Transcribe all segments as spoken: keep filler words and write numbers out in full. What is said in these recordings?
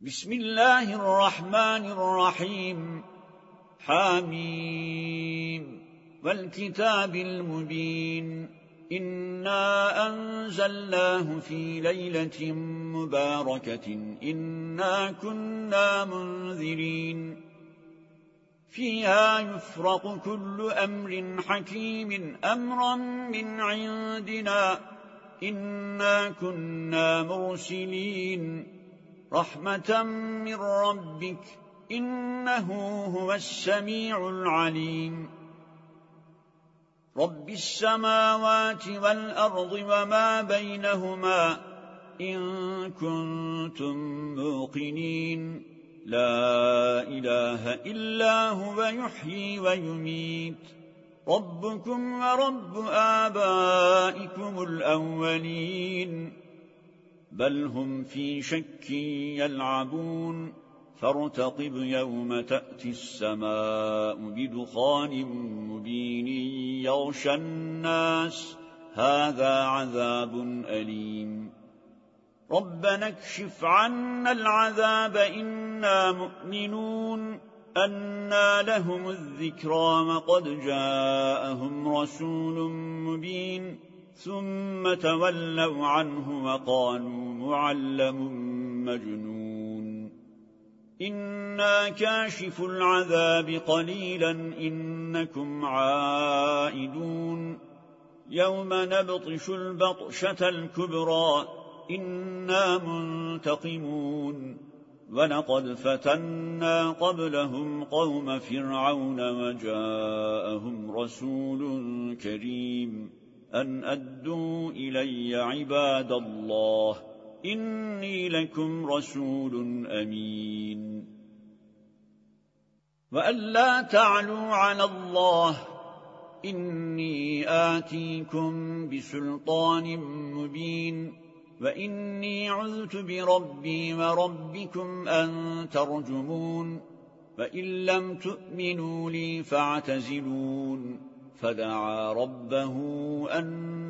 بسم الله الرحمن الرحيم حاميم والكتاب المبين إنا أنزلناه في ليلة مباركة إنا كنا منذرين فيها يفرق كل أمر حكيم أمرا من عندنا إنا كنا مرسلين رحمة من ربك إنه هو السميع العليم رب السماوات والأرض وما بينهما إن كنتم موقنين لا إله إلا هو يحيي ويميت ربكم ورب آبائكم الأولين بل هم في شك يلعبون فارتقب يوم تأتي السماء بدخان مبين يغشى الناس هذا عذاب أليم ربنا اكشف عنا العذاب إنا مؤمنون أنى لهم الذكرى وقد جاءهم رسول مبين ثم تولوا عنه وقالوا معلم مجنون إنا كاشف العذاب قليلا إنكم عائدون يوم نبطش البطشة الكبرى إنا منتقمون ولقد فتنا قبلهم قوم فرعون وجاءهم رسول كريم أن أدوا إلي عباد الله إني لكم رسول أمين وأن لا تعلوا على الله إني آتيكم بسلطان مبين وإني عذت بربي وربكم أن ترجمون فإن لم تؤمنوا لي فاعتزلون فدعا ربه أن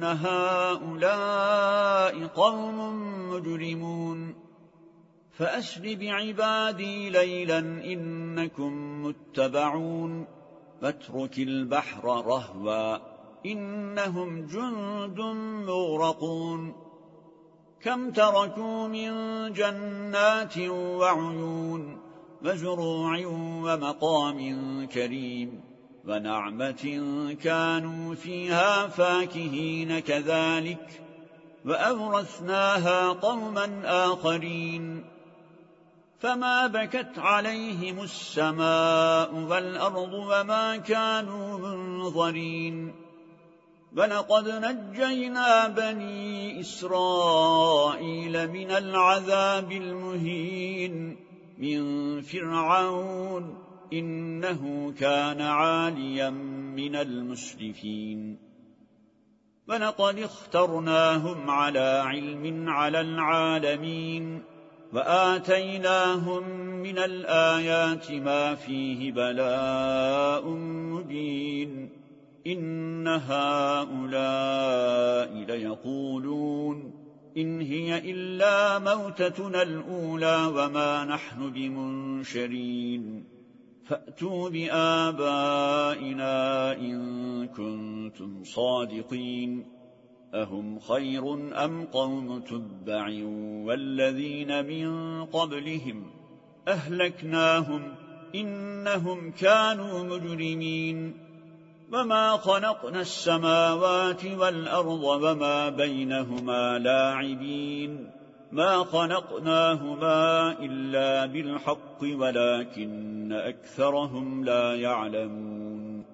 هؤلاء قوم مجرمون فأسر بعبادي ليلا إنكم متبعون فاترك البحر رهوا إنهم جند مغرقون كم تركوا من جنات وعيون وزروع ومقام كريم ونعمة كانوا فيها فاكهين كذلك وأورثناها قوما آخرين فما بكت عليهم السماء والأرض وما كانوا منظرين ولقد نجينا بني إسرائيل من العذاب المهين من فرعون إنه كان عاليا من المسرفين ولقد اخترناهم على علم على العالمين وآتيناهم من الآيات ما فيه بلاء مبين إن هؤلاء ليقولون إن هي إلا موتتنا الأولى وما نحن بمنشرين فأتوا بآبائنا إن كنتم صادقين أهم خير أم قوم تبع والذين من قبلهم أهلكناهم إنهم كانوا مجرمين وما خلقنا السماوات والأرض وما بينهما لاعبين ما خلقناهما إلا بالحق ولكن أكثرهم لا يعلمون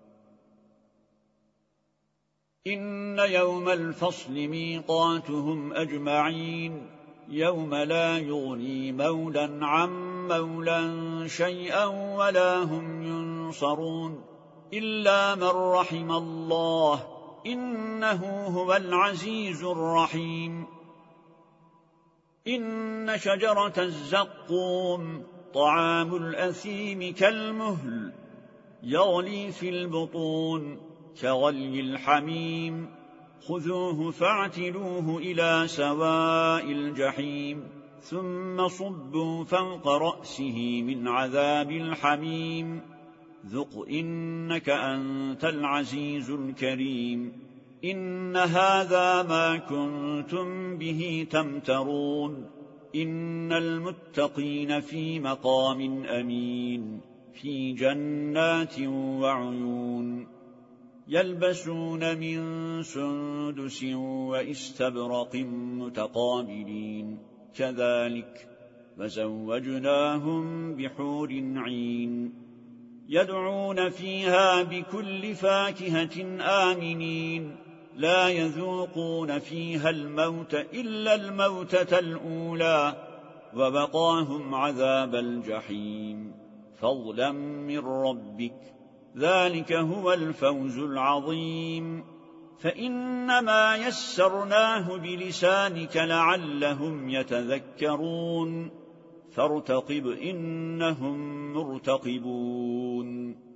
إن يوم الفصل ميقاتهم أجمعين يوم لا يغني مولا عن مولا شيئا ولا هم ينصرون إلا من رحم الله إنه هو العزيز الرحيم إن شجرة الزقوم طعام الأثيم كالمهل يغلي في البطون كغلي الحميم خذوه فاعتلوه إلى سواء الجحيم ثم صبوا فوق رأسه من عذاب الحميم ذق إنك أنت العزيز الكريم إن هذا ما كنتم به تمترون إن المتقين في مقام أمين في جنات وعيون يلبسون من سندس وإستبرق متقابلين كذلك وزوجناهم بحور عين يدعون فيها بكل فاكهة آمنين لا يذوقون فيها الموت إلا الموتة الأولى وبقاهم عذاب الجحيم فضلا من ربك ذلك هو الفوز العظيم فإنما يسرناه بلسانك لعلهم يتذكرون فارتقب إنهم مرتقبون